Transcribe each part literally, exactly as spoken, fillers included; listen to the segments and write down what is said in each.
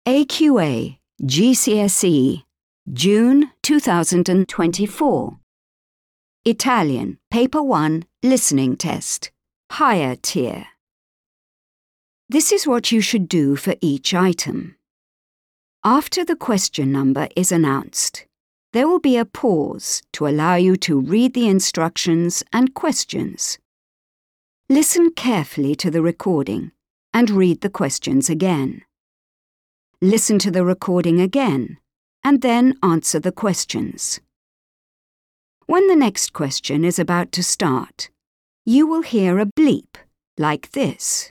A Q A G C S E, June two thousand twenty-four. Italian, Paper one, Listening Test, Higher Tier. This is what you should do for each item. After the question number is announced, there will be a pause to allow you to read the instructions and questions. Listen carefully to the recording and read the questions again. Listen to the recording again and then answer the questions. When the next question is about to start, you will hear a bleep like this.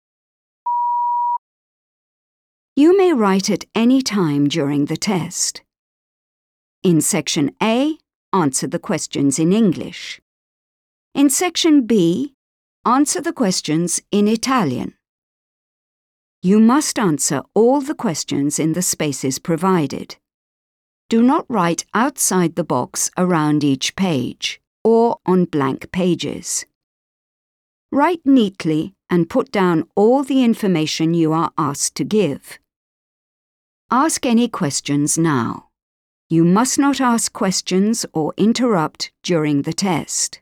You may write at any time during the test. In Section A, answer the questions in English. In Section B, answer the questions in Italian. You must answer all the questions in the spaces provided. Do not write outside the box around each page or on blank pages. Write neatly and put down all the information you are asked to give. Ask any questions now. You must not ask questions or interrupt during the test.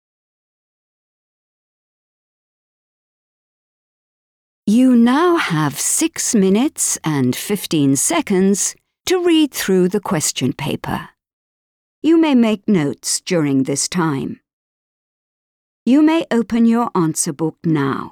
You now have six minutes and fifteen seconds to read through the question paper. You may make notes during this time. You may open your answer book now.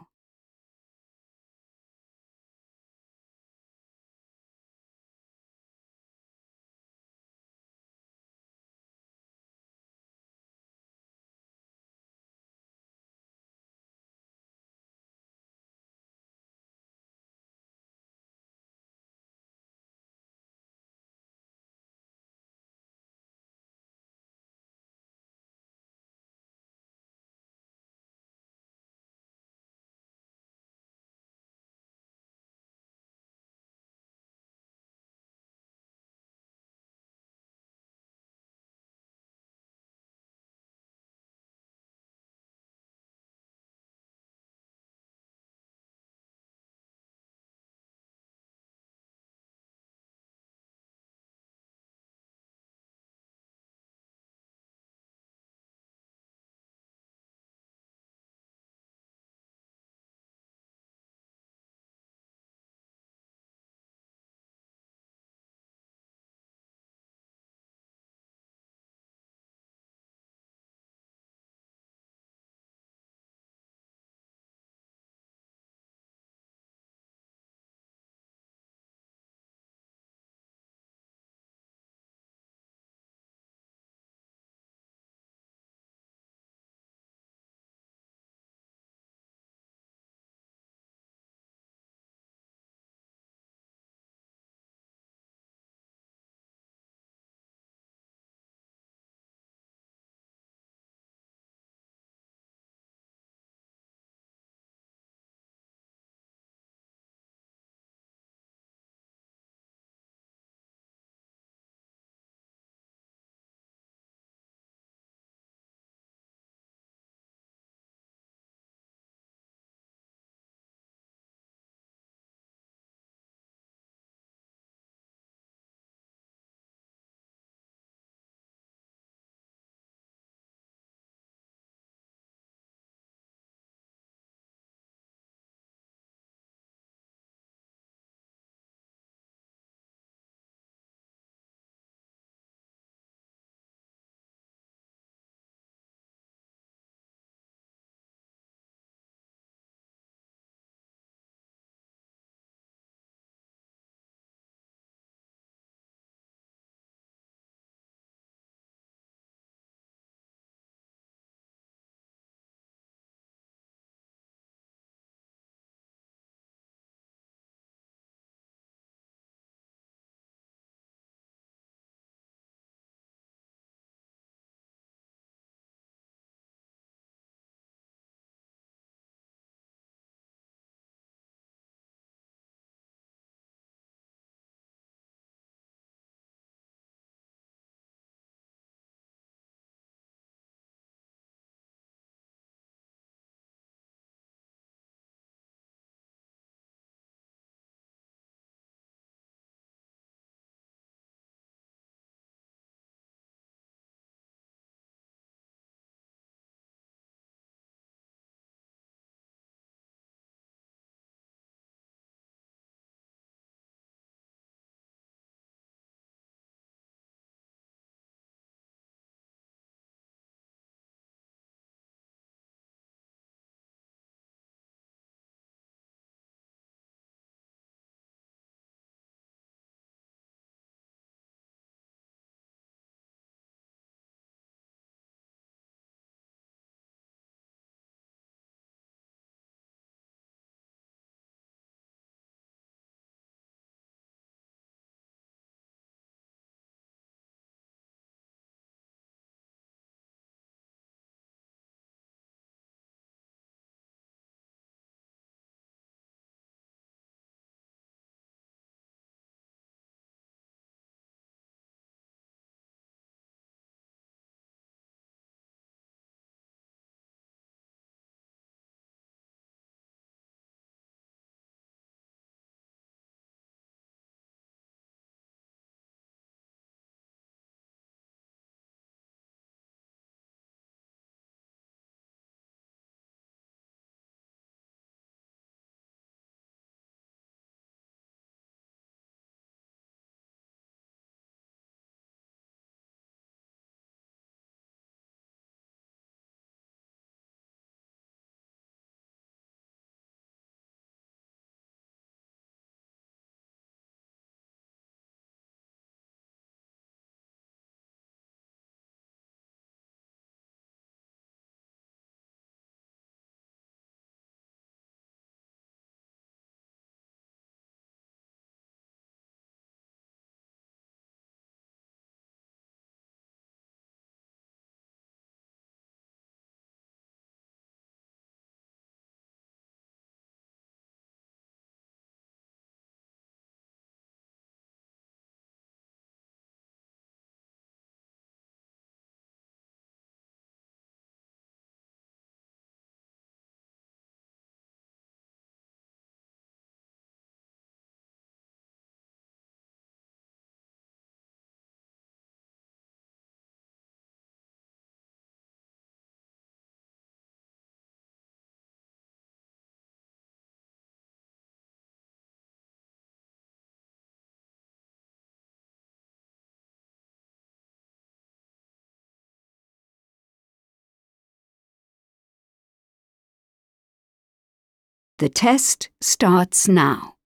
The test starts now.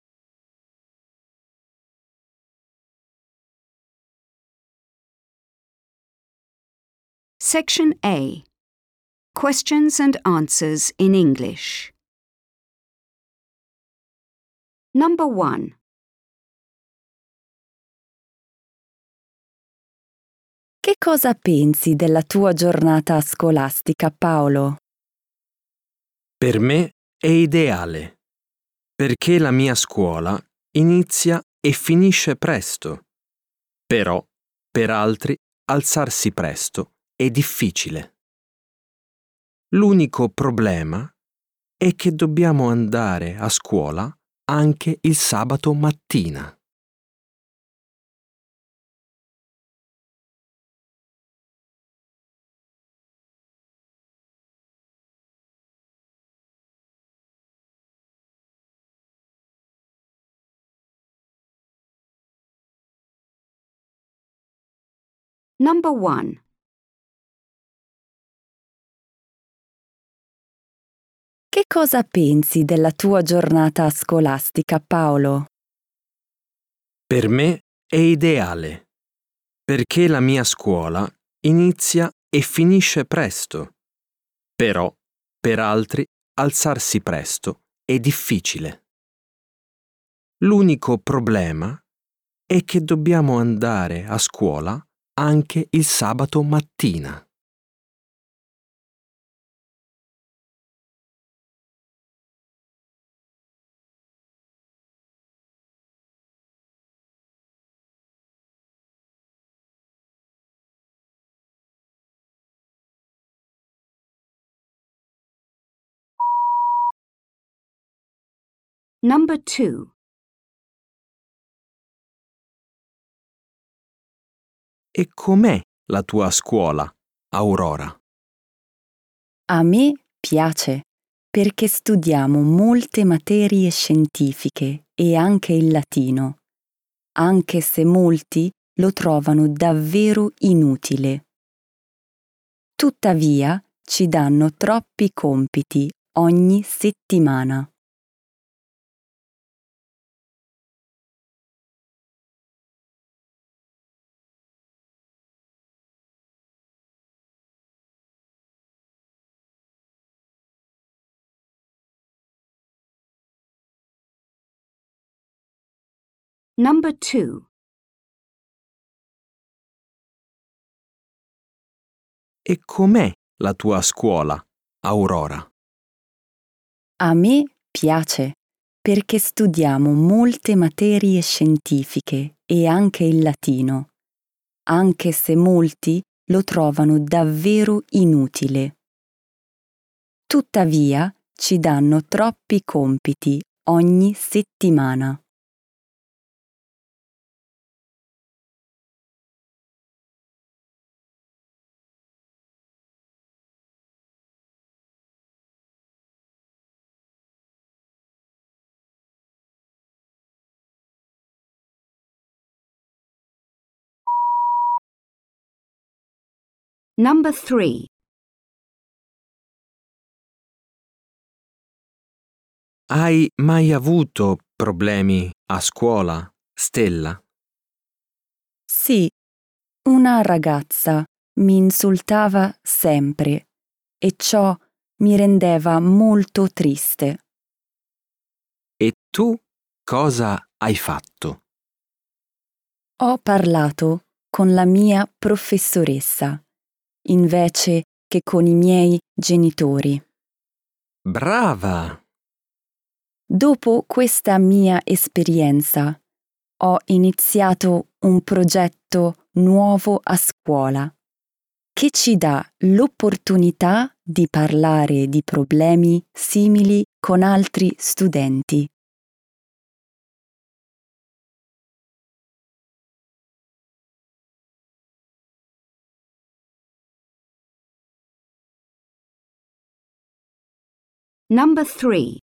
Section A. Questions and answers in English. Number one. Che cosa pensi della tua giornata scolastica, Paolo? Per me è ideale, perché la mia scuola inizia e finisce presto. Però, per altri, alzarsi presto è difficile. L'unico problema è che dobbiamo andare a scuola anche il sabato mattina. Number one. Che cosa pensi della tua giornata scolastica, Paolo? Per me è ideale, perché la mia scuola inizia e finisce presto. Però, per altri, alzarsi presto è difficile. L'unico problema è che dobbiamo andare a scuola anche il sabato mattina. Number two. E com'è la tua scuola, Aurora? A me piace, perché studiamo molte materie scientifiche e anche il latino, anche se molti lo trovano davvero inutile. Tuttavia, ci danno troppi compiti ogni settimana. Number two. E com'è la tua scuola, Aurora? A me piace, perché studiamo molte materie scientifiche e anche il latino, anche se molti lo trovano davvero inutile. Tuttavia, ci danno troppi compiti ogni settimana. Number three. Hai mai avuto problemi a scuola, Stella? Sì, una ragazza mi insultava sempre e ciò mi rendeva molto triste. E tu cosa hai fatto? Ho parlato con la mia professoressa, invece che con i miei genitori. Brava! Dopo questa mia esperienza, ho iniziato un progetto nuovo a scuola, che ci dà l'opportunità di parlare di problemi simili con altri studenti. Number three.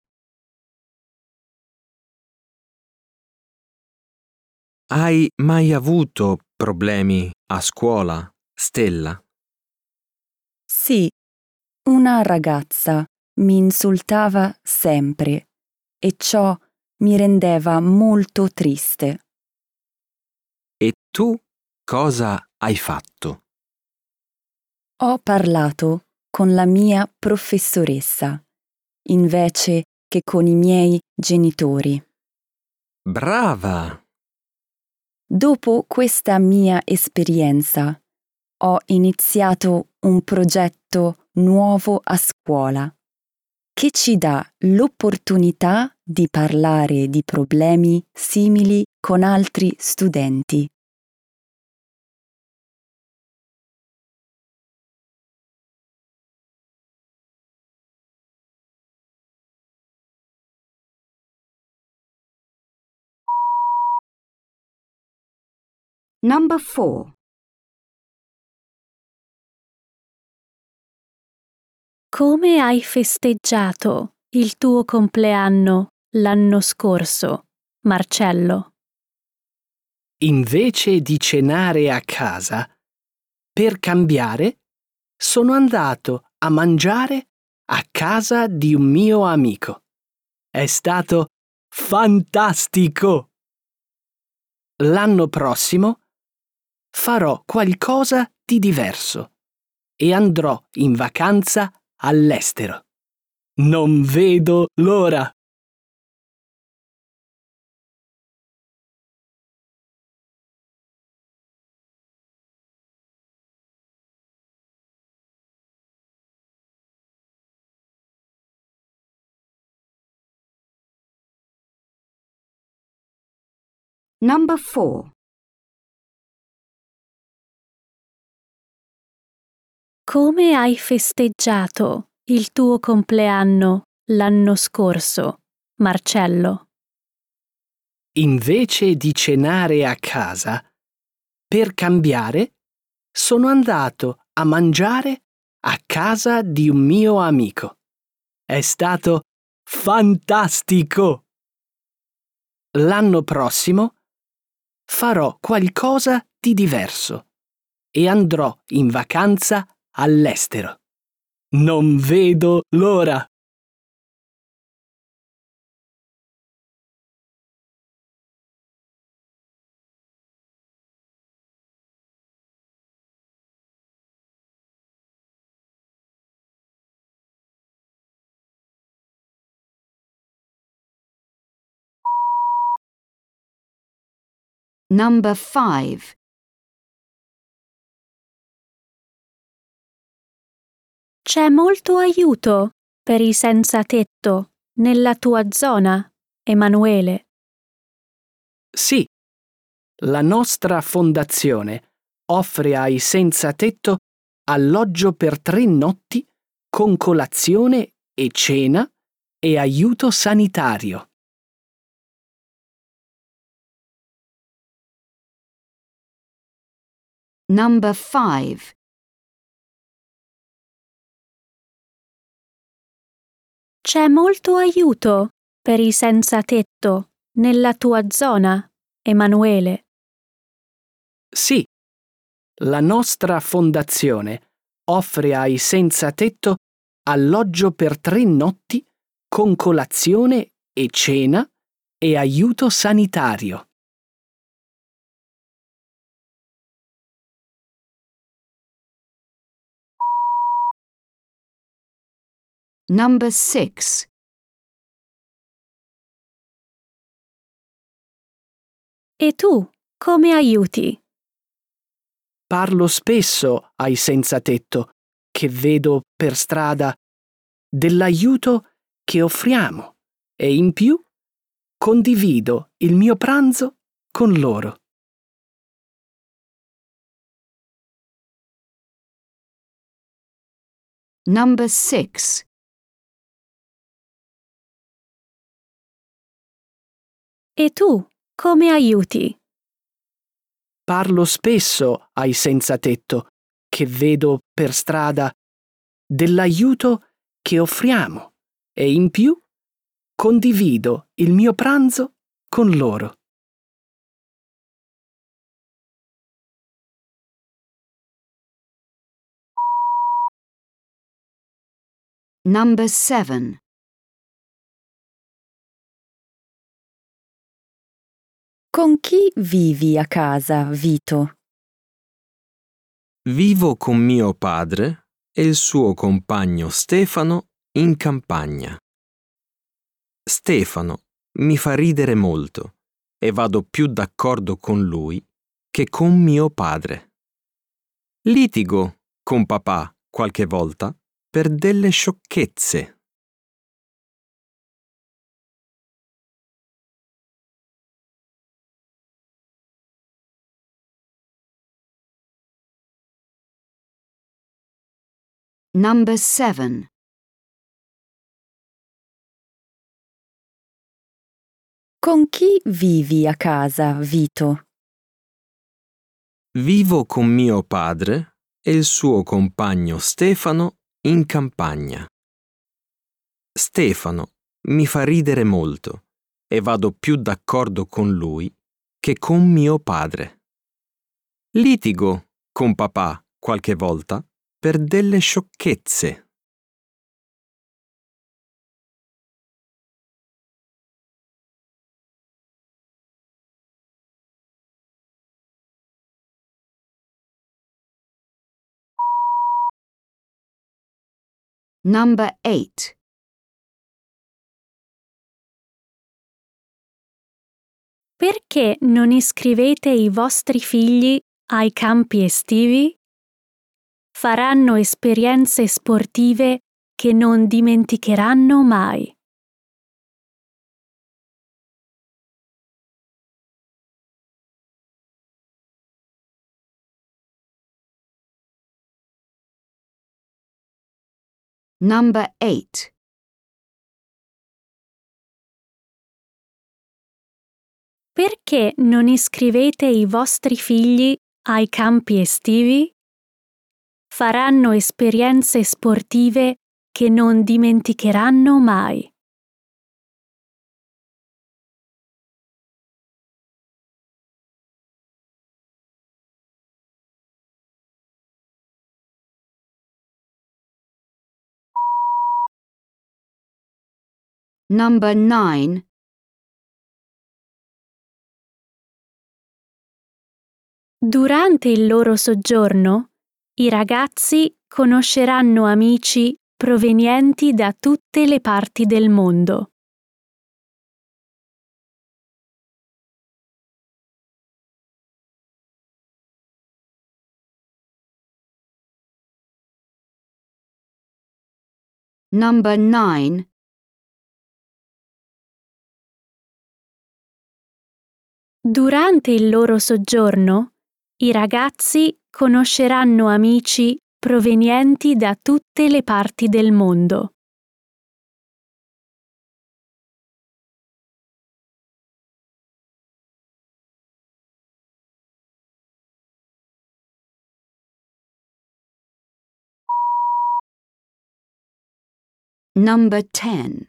Hai mai avuto problemi a scuola, Stella? Sì, una ragazza mi insultava sempre e ciò mi rendeva molto triste. E tu cosa hai fatto? Ho parlato con la mia professoressa invece che con i miei genitori. Brava! Dopo questa mia esperienza ho iniziato un progetto nuovo a scuola che ci dà l'opportunità di parlare di problemi simili con altri studenti. Number four. Come hai festeggiato il tuo compleanno l'anno scorso, Marcello? Invece di cenare a casa, per cambiare, sono andato a mangiare a casa di un mio amico. È stato fantastico! L'anno prossimo farò qualcosa di diverso e andrò in vacanza all'estero. Non vedo l'ora! Number four. Come hai festeggiato il tuo compleanno l'anno scorso, Marcello? Invece di cenare a casa, per cambiare, sono andato a mangiare a casa di un mio amico. È stato fantastico! L'anno prossimo farò qualcosa di diverso e andrò in vacanza all'estero. Non vedo l'ora! Number five. C'è molto aiuto per i senza tetto nella tua zona, Emanuele? Sì, la nostra fondazione offre ai senza tetto alloggio per tre notti con colazione e cena e aiuto sanitario. Number five. C'è molto aiuto per i senza tetto nella tua zona, Emanuele? Sì, la nostra fondazione offre ai senza tetto alloggio per tre notti con colazione e cena e aiuto sanitario. Number six. E tu, come aiuti? Parlo spesso ai senza tetto che vedo per strada dell'aiuto che offriamo e in più condivido il mio pranzo con loro. Number six. E tu, come aiuti? Parlo spesso ai senza tetto che vedo per strada dell'aiuto che offriamo e in più condivido il mio pranzo con loro. Number seven. Con chi vivi a casa, Vito? Vivo con mio padre e il suo compagno Stefano in campagna. Stefano mi fa ridere molto e vado più d'accordo con lui che con mio padre. Litigo con papà qualche volta per delle sciocchezze. Number seven. Con chi vivi a casa, Vito? Vivo con mio padre e il suo compagno Stefano in campagna. Stefano mi fa ridere molto e vado più d'accordo con lui che con mio padre. Litigo con papà qualche volta per delle sciocchezze. Number eight. Perché non iscrivete i vostri figli ai campi estivi? Faranno esperienze sportive che non dimenticheranno mai. Number eight. Perché non iscrivete i vostri figli ai campi estivi? Faranno esperienze sportive che non dimenticheranno mai. Number nine. Durante il loro soggiorno, i ragazzi conosceranno amici provenienti da tutte le parti del mondo. Number nine. Durante il loro soggiorno, i ragazzi conosceranno amici provenienti da tutte le parti del mondo. Number ten.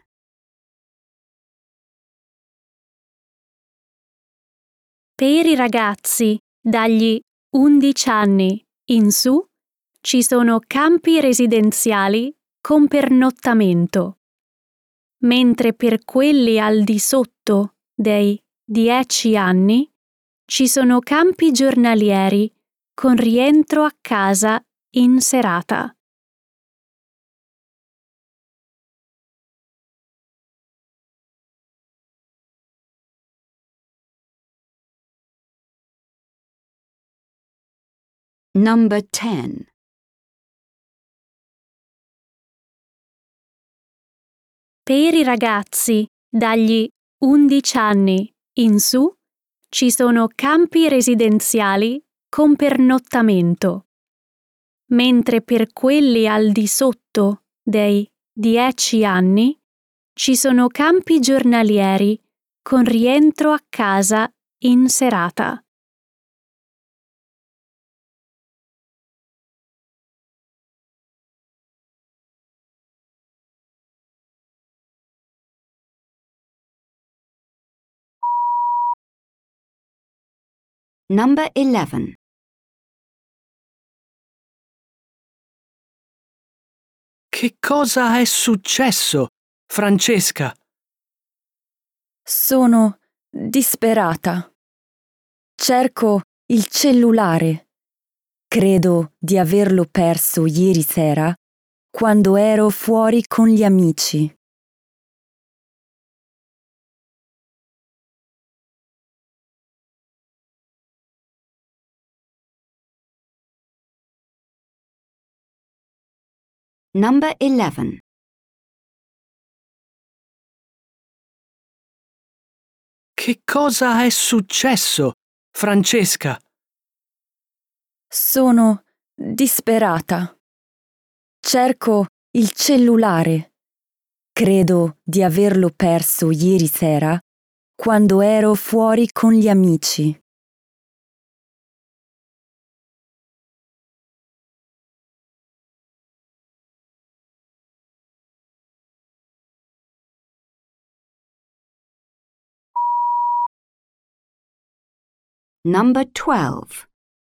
Per i ragazzi dagli undici anni in su ci sono campi residenziali con pernottamento, mentre per quelli al di sotto dei dieci anni ci sono campi giornalieri con rientro a casa in serata. Number ten. Per i ragazzi dagli undici anni in su ci sono campi residenziali con pernottamento, mentre per quelli al di sotto dei dieci anni ci sono campi giornalieri con rientro a casa in serata. Number eleven. Che cosa è successo, Francesca? Sono disperata. Cerco il cellulare. Credo di averlo perso ieri sera quando ero fuori con gli amici. Number eleven. Che cosa è successo, Francesca? Sono disperata. Cerco il cellulare. Credo di averlo perso ieri sera quando ero fuori con gli amici. Number twelve.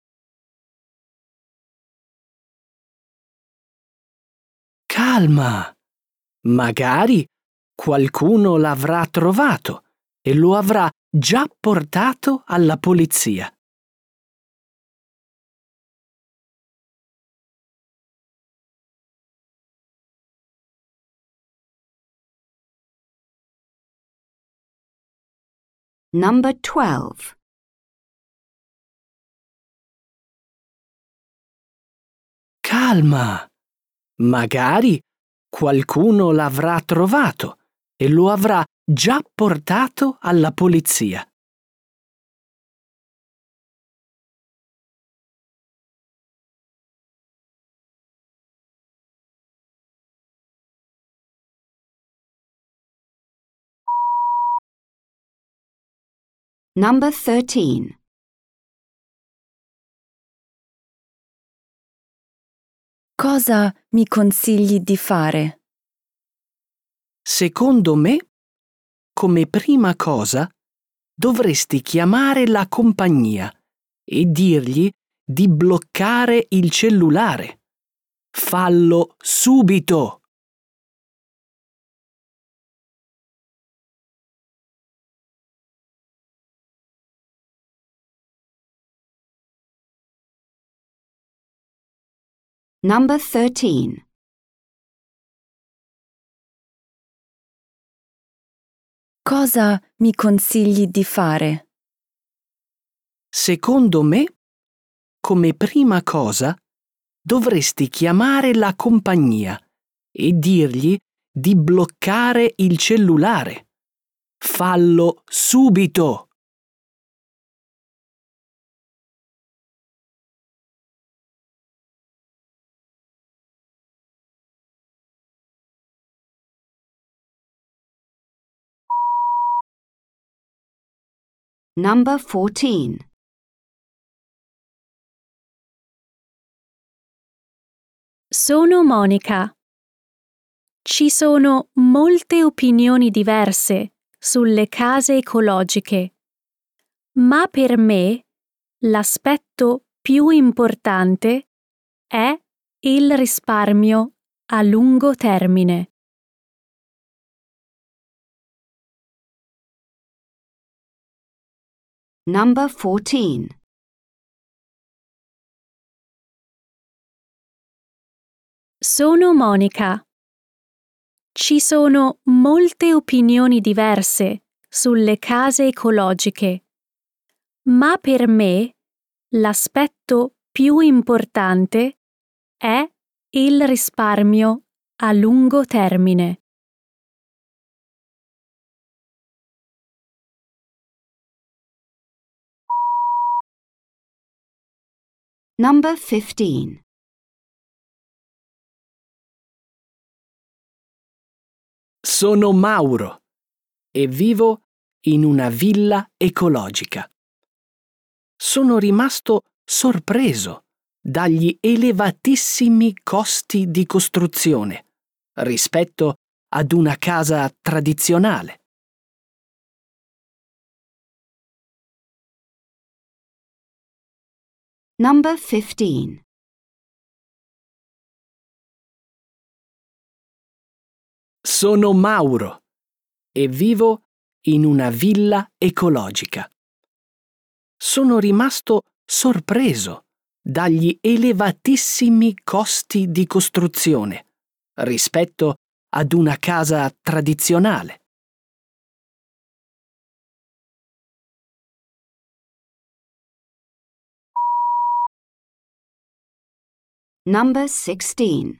Calma. Magari qualcuno l'avrà trovato e lo avrà già portato alla polizia. Number twelve. Calma. Magari qualcuno l'avrà trovato e lo avrà già portato alla polizia. Number thirteen. Cosa mi consigli di fare? Secondo me, come prima cosa, dovresti chiamare la compagnia e dirgli di bloccare il cellulare. Fallo subito! Number thirteen. Cosa mi consigli di fare? Secondo me, come prima cosa, dovresti chiamare la compagnia e dirgli di bloccare il cellulare. Fallo subito! Number fourteen. Sono Monica. Ci sono molte opinioni diverse sulle case ecologiche, ma per me l'aspetto più importante è il risparmio a lungo termine. Number fourteen. Sono Monica. Ci sono molte opinioni diverse sulle case ecologiche, ma per me l'aspetto più importante è il risparmio a lungo termine. Number fifteen. Sono Mauro e vivo in una villa ecologica. Sono rimasto sorpreso dagli elevatissimi costi di costruzione rispetto ad una casa tradizionale. Number fifteen. Sono Mauro e vivo in una villa ecologica. Sono rimasto sorpreso dagli elevatissimi costi di costruzione rispetto ad una casa tradizionale. Number sixteen.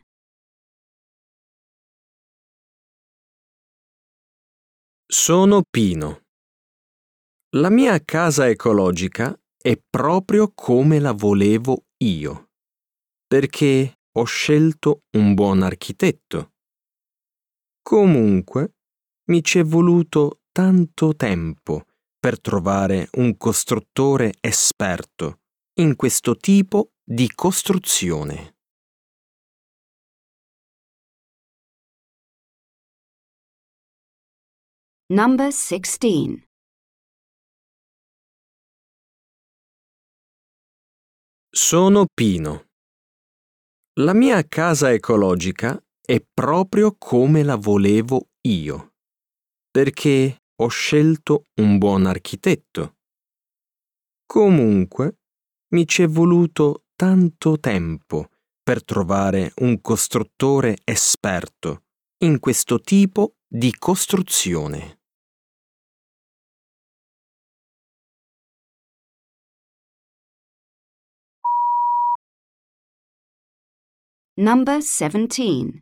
Sono Pino. La mia casa ecologica è proprio come la volevo io, perché ho scelto un buon architetto. Comunque, mi ci è voluto tanto tempo per trovare un costruttore esperto in questo tipo di costruzione. Number sixteen. Sono Pino. La mia casa ecologica è proprio come la volevo io, perché ho scelto un buon architetto. Comunque, mi ci è voluto tanto tempo per trovare un costruttore esperto in questo tipo di costruzione. Number seventeen.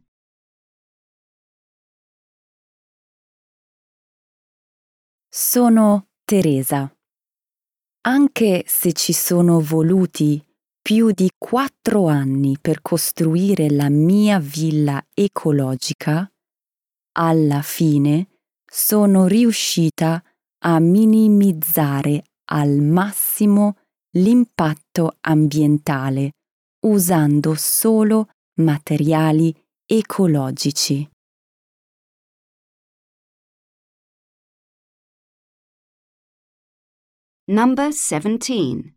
Sono Teresa. Anche se ci sono voluti più di quattro anni per costruire la mia villa ecologica, alla fine sono riuscita a minimizzare al massimo l'impatto ambientale usando solo materiali ecologici. Number seventeen.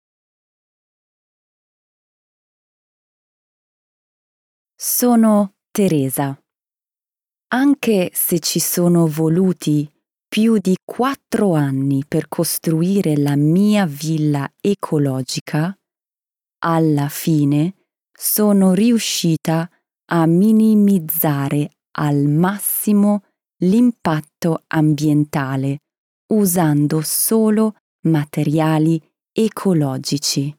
Sono Teresa. Anche se ci sono voluti più di quattro anni per costruire la mia villa ecologica, alla fine sono riuscita a minimizzare al massimo l'impatto ambientale usando solo materiali ecologici.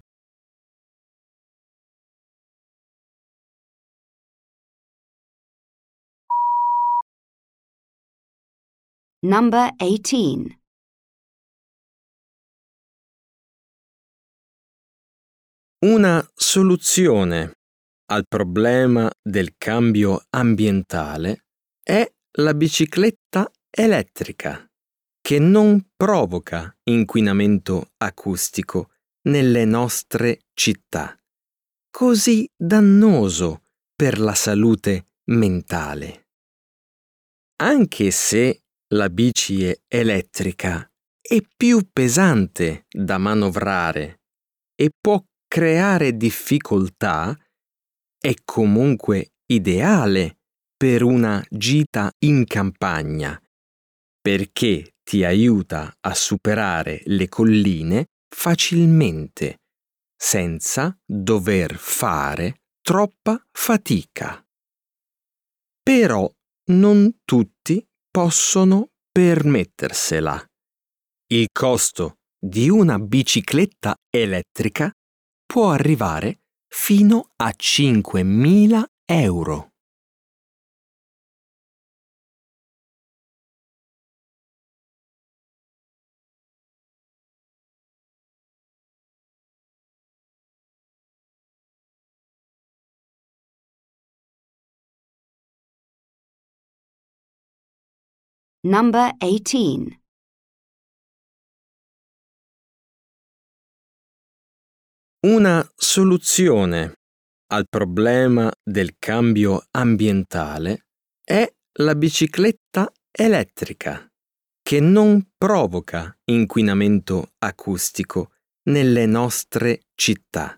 Number eighteen. Una soluzione al problema del cambio ambientale è la bicicletta elettrica, che non provoca inquinamento acustico nelle nostre città, così dannoso per la salute mentale. Anche se la bici elettrica è più pesante da manovrare e può creare difficoltà, è comunque ideale per una gita in campagna, perché ti aiuta a superare le colline facilmente, senza dover fare troppa fatica. Però non tutti possono permettersela. Il costo di una bicicletta elettrica può arrivare fino a cinquemila euro. Number eighteen. Una soluzione al problema del cambio ambientale è la bicicletta elettrica, che non provoca inquinamento acustico nelle nostre città,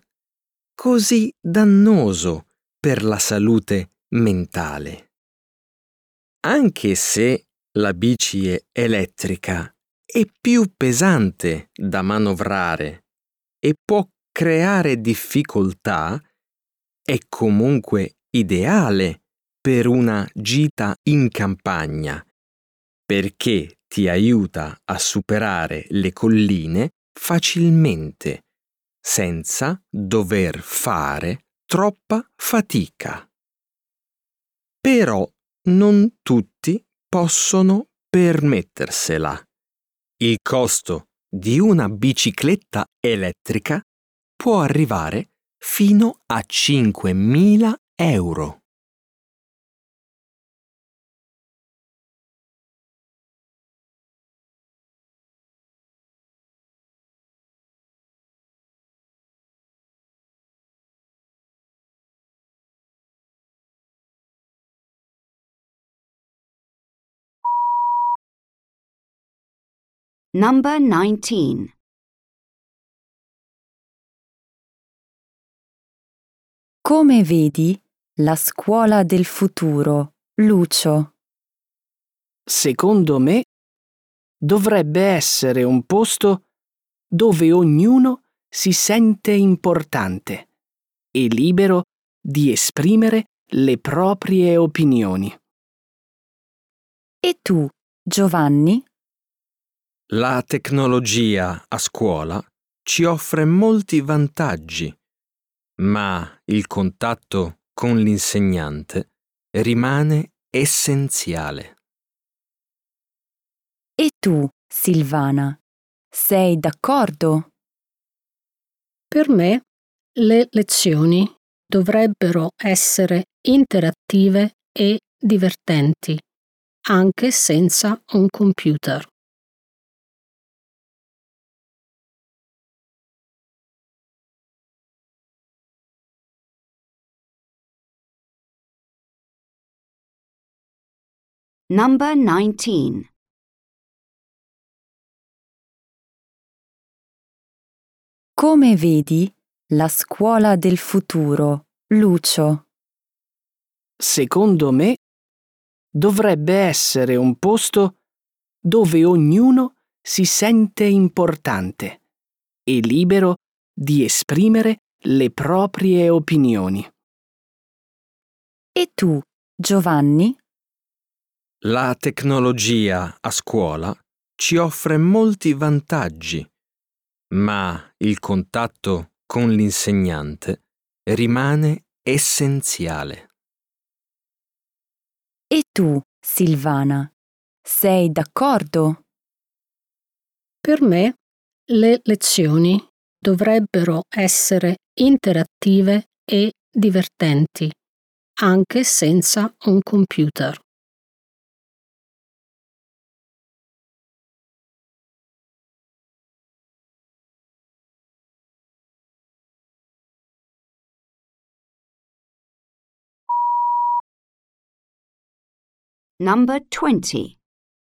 così dannoso per la salute mentale. Anche se la bici è elettrica è più pesante da manovrare e può creare difficoltà, è comunque ideale per una gita in campagna, perché ti aiuta a superare le colline facilmente, senza dover fare troppa fatica. Però non tutti possono permettersela. Il costo di una bicicletta elettrica può arrivare fino a cinquemila euro. Number nineteen. Come vedi, la scuola del futuro, Lucio. Secondo me, dovrebbe essere un posto dove ognuno si sente importante e libero di esprimere le proprie opinioni. E tu, Giovanni? La tecnologia a scuola ci offre molti vantaggi, ma il contatto con l'insegnante rimane essenziale. E tu, Silvana? Sei d'accordo? Per me, le lezioni dovrebbero essere interattive e divertenti, anche senza un computer. Number nineteen. Come vedi, la scuola del futuro, Lucio. Secondo me, dovrebbe essere un posto dove ognuno si sente importante e libero di esprimere le proprie opinioni. E tu, Giovanni? La tecnologia a scuola ci offre molti vantaggi, ma il contatto con l'insegnante rimane essenziale. E tu, Silvana? Sei d'accordo? Per me, le lezioni dovrebbero essere interattive e divertenti, anche senza un computer. Number twenty.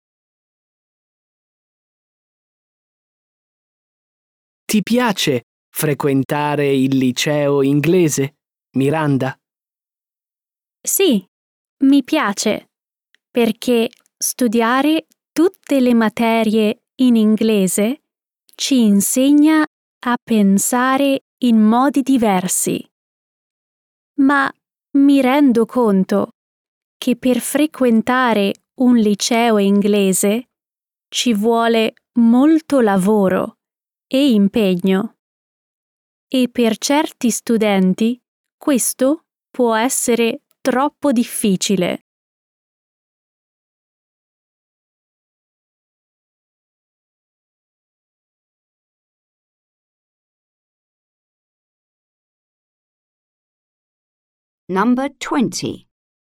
Ti piace frequentare il liceo inglese, Miranda? Sì, mi piace, perché studiare tutte le materie in inglese ci insegna a pensare in modi diversi. Ma mi rendo conto che per frequentare un liceo inglese ci vuole molto lavoro e impegno. E per certi studenti questo può essere troppo difficile. Number twenty.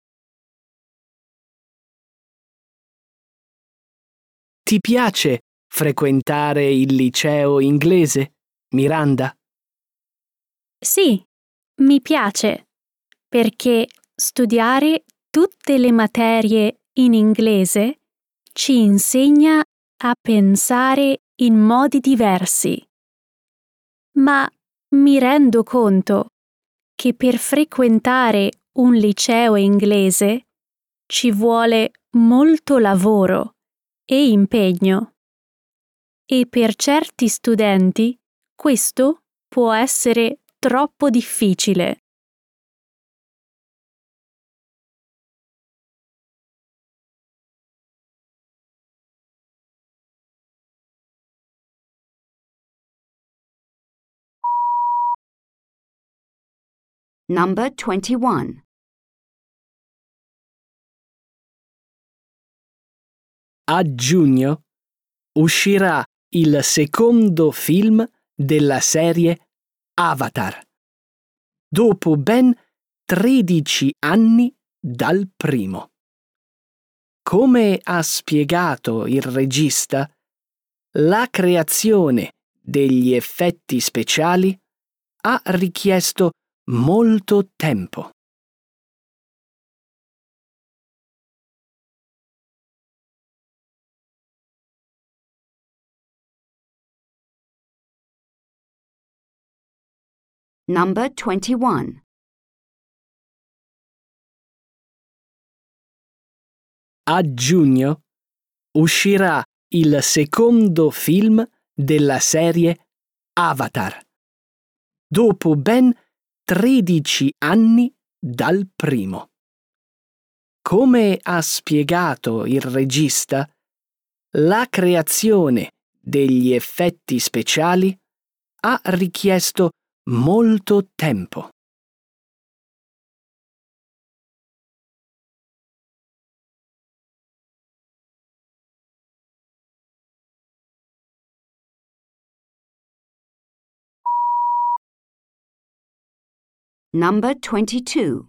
Ti piace frequentare il liceo inglese, Miranda? Sì, mi piace, perché studiare tutte le materie in inglese ci insegna a pensare in modi diversi. Ma mi rendo conto che per frequentare un liceo inglese ci vuole molto lavoro e impegno. E per certi studenti questo può essere troppo difficile. Number twenty-one. A giugno uscirà il secondo film della serie Avatar, dopo ben tredici anni dal primo. Come ha spiegato il regista, la creazione degli effetti speciali ha richiesto molto tempo. Number twenty-one. A giugno uscirà il secondo film della serie Avatar, dopo ben tredici anni dal primo. Come ha spiegato il regista, la creazione degli effetti speciali ha richiesto molto tempo. Number twenty-two.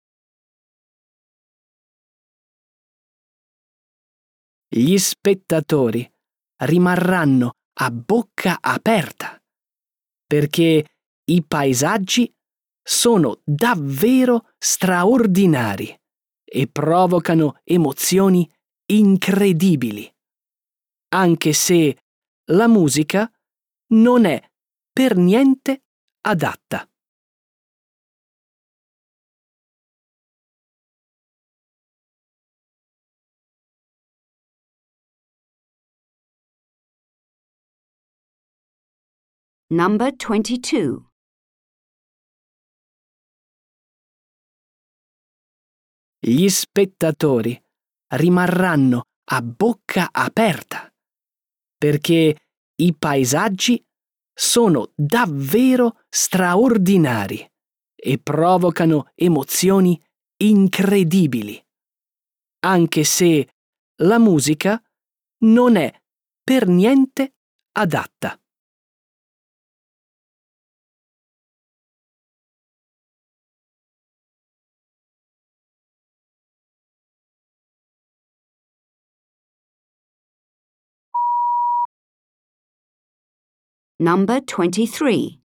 Gli spettatori rimarranno a bocca aperta perché i paesaggi sono davvero straordinari e provocano emozioni incredibili, anche se la musica non è per niente adatta. Number twenty-two. Gli spettatori rimarranno a bocca aperta perché i paesaggi sono davvero straordinari e provocano emozioni incredibili, anche se la musica non è per niente adatta. Number twenty-three.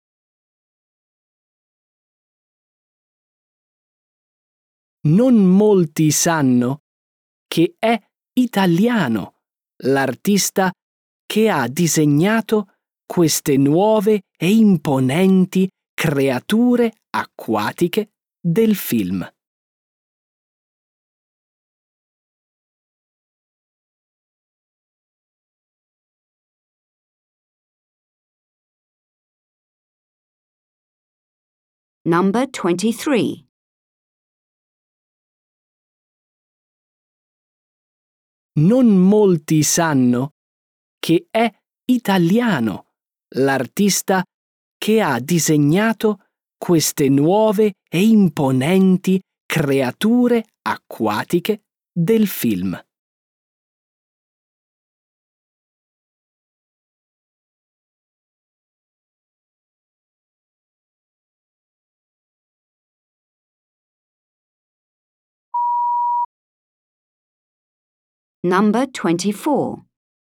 Non molti sanno che è italiano l'artista che ha disegnato queste nuove e imponenti creature acquatiche del film. Number twenty-three. Non molti sanno che è italiano l'artista che ha disegnato queste nuove e imponenti creature acquatiche del film. Number twenty-four.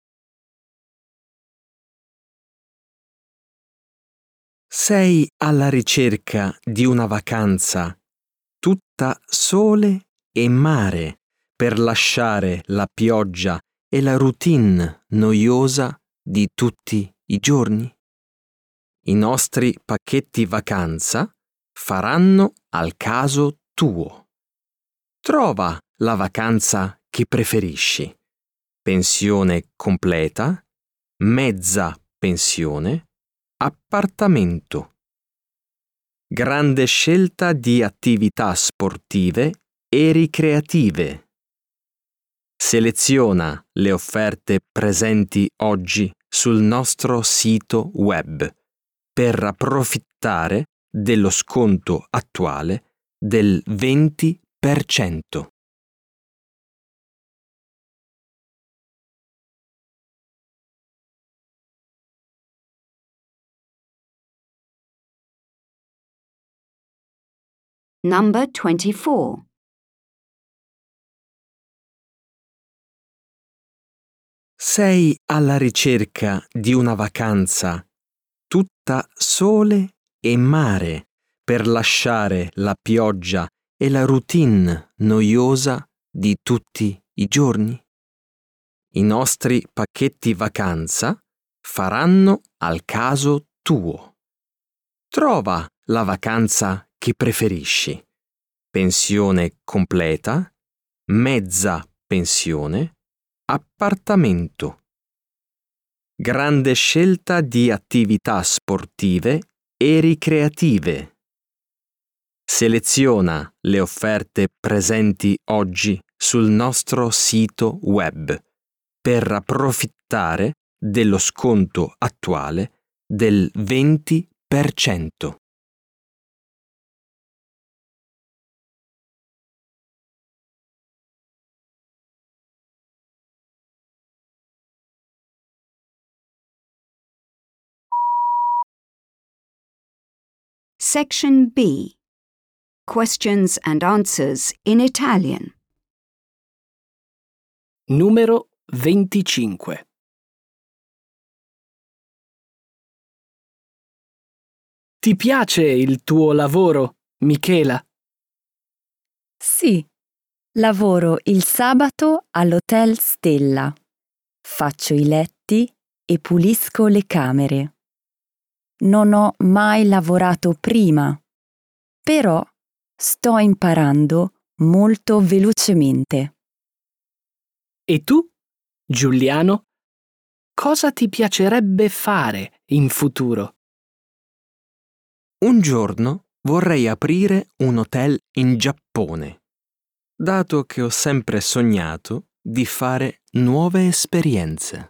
Sei alla ricerca di una vacanza tutta sole e mare per lasciare la pioggia e la routine noiosa di tutti i giorni? I nostri pacchetti vacanza faranno al caso tuo. Trova la vacanza che preferisci. Pensione completa, mezza pensione, appartamento. Grande scelta di attività sportive e ricreative. Seleziona le offerte presenti oggi sul nostro sito web per approfittare dello sconto attuale del venti per cento. Number twenty-four. Sei alla ricerca di una vacanza tutta sole e mare per lasciare la pioggia e la routine noiosa di tutti i giorni? I nostri pacchetti vacanza faranno al caso tuo. Trova la vacanza che preferisci. Pensione completa, mezza pensione, appartamento. Grande scelta di attività sportive e ricreative. Seleziona le offerte presenti oggi sul nostro sito web per approfittare dello sconto attuale del venti per cento. Section B. Questions and answers in Italian. Numero venticinque. Ti piace il tuo lavoro, Michela? Sì, lavoro il sabato all'Hotel Stella. Faccio i letti e pulisco le camere. Non ho mai lavorato prima, però sto imparando molto velocemente. E tu, Giuliano? Cosa ti piacerebbe fare in futuro? Un giorno vorrei aprire un hotel in Giappone, dato che ho sempre sognato di fare nuove esperienze.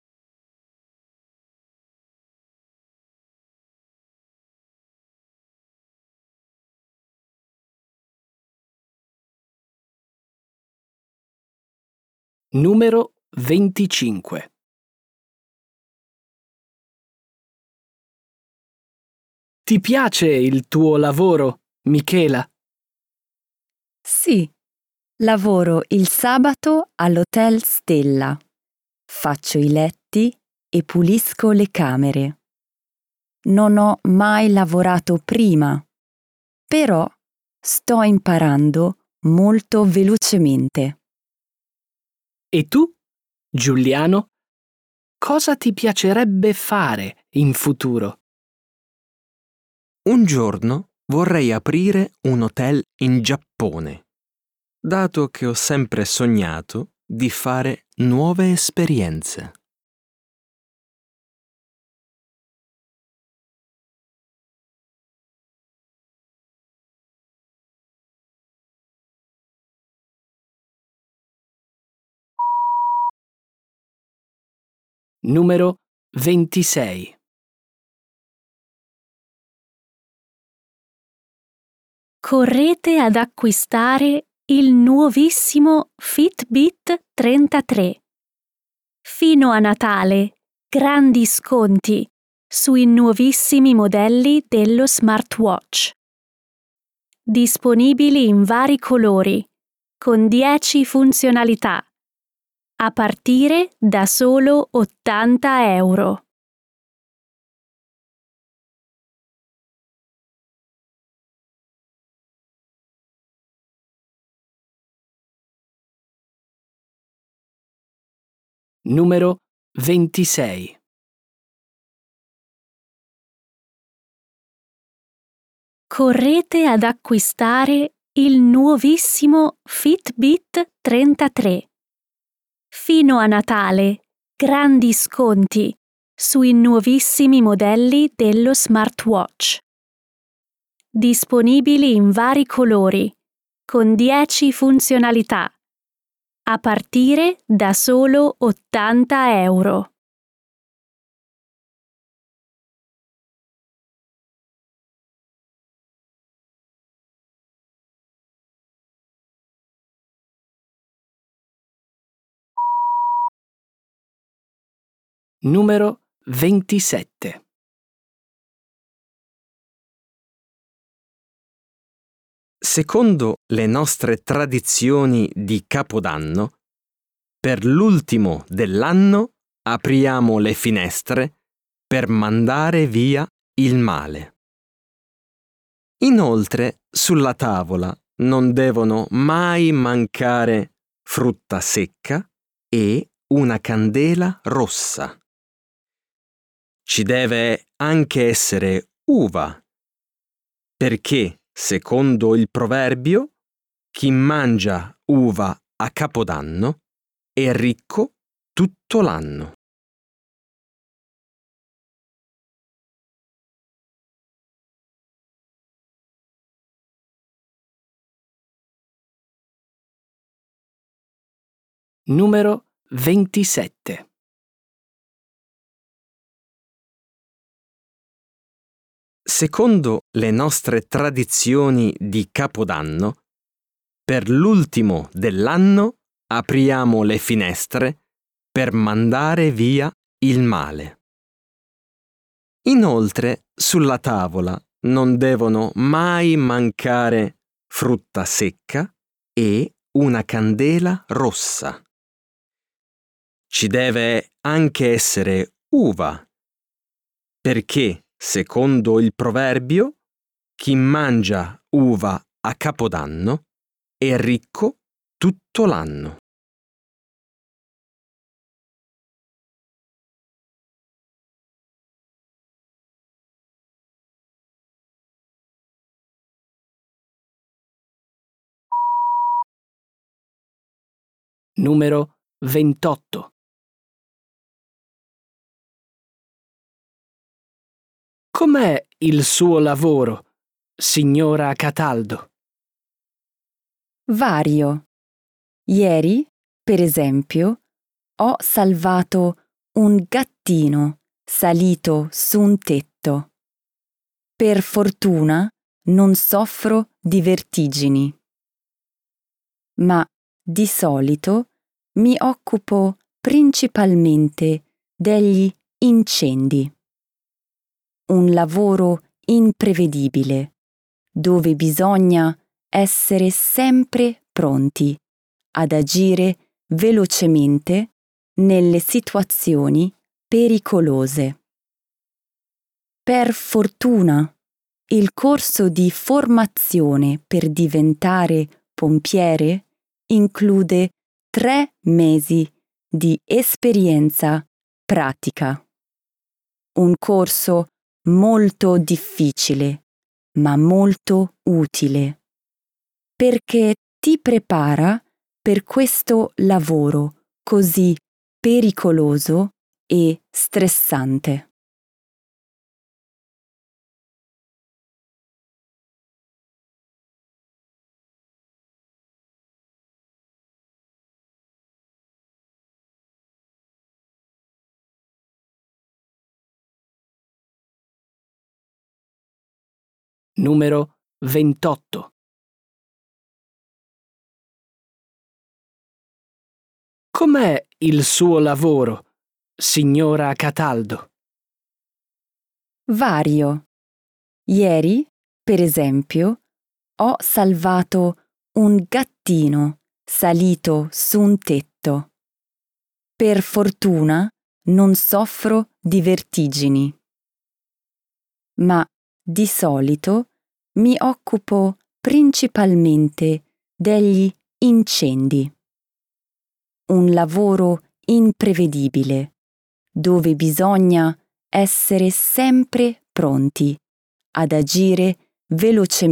Numero venticinque. Ti piace il tuo lavoro, Michela? Sì, lavoro il sabato all'Hotel Stella. Faccio i letti e pulisco le camere. Non ho mai lavorato prima, però sto imparando molto velocemente. E tu, Giuliano? Cosa ti piacerebbe fare in futuro? Un giorno vorrei aprire un hotel in Giappone, dato che ho sempre sognato di fare nuove esperienze. Numero ventisei. Correte ad acquistare il nuovissimo Fitbit trentatré. Fino a Natale, grandi sconti sui nuovissimi modelli dello smartwatch. Disponibili in vari colori, con dieci funzionalità, a partire da solo ottanta euro. Numero ventisei. Correte ad acquistare il nuovissimo Fitbit trentatré. Fino a Natale, grandi sconti sui nuovissimi modelli dello smartwatch. Disponibili in vari colori, con dieci funzionalità, a partire da solo ottanta euro. Numero ventisette. Secondo le nostre tradizioni di Capodanno, per l'ultimo dell'anno apriamo le finestre per mandare via il male. Inoltre, sulla tavola non devono mai mancare frutta secca e una candela rossa. Ci deve anche essere uva, perché, secondo il proverbio, chi mangia uva a Capodanno è ricco tutto l'anno. Numero ventisette. Secondo le nostre tradizioni di Capodanno, per l'ultimo dell'anno apriamo le finestre per mandare via il male. Inoltre, sulla tavola non devono mai mancare frutta secca e una candela rossa. Ci deve anche essere uva, perché, secondo il proverbio, chi mangia uva a Capodanno è ricco tutto l'anno. Numero ventotto. Com'è il suo lavoro, signora Cataldo? Vario. Ieri, per esempio, ho salvato un gattino salito su un tetto. Per fortuna non soffro di vertigini. Ma di solito mi occupo principalmente degli incendi. Un lavoro imprevedibile, dove bisogna essere sempre pronti ad agire velocemente nelle situazioni pericolose. Per fortuna, il corso di formazione per diventare pompiere include tre mesi di esperienza pratica. Un corso molto difficile, ma molto utile, perché ti prepara per questo lavoro così pericoloso e stressante. Numero ventotto. Com'è il suo lavoro, signora Cataldo? Vario. Ieri, per esempio, ho salvato un gattino salito su un tetto. Per fortuna non soffro di vertigini. Ma di solito mi occupo principalmente degli incendi. Un lavoro imprevedibile, dove bisogna essere sempre pronti ad agire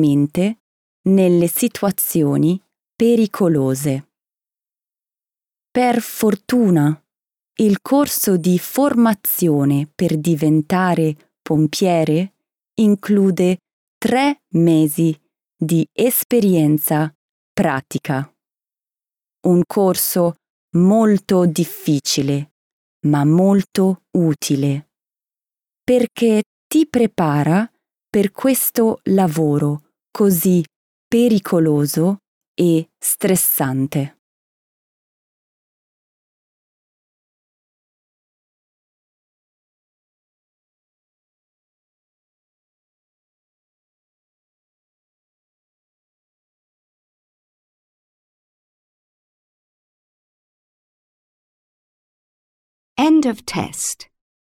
velocemente nelle situazioni pericolose. Per fortuna, il corso di formazione per diventare pompiere include tre mesi di esperienza pratica. Un corso molto difficile, ma molto utile, perché ti prepara per questo lavoro così pericoloso e stressante. End of test.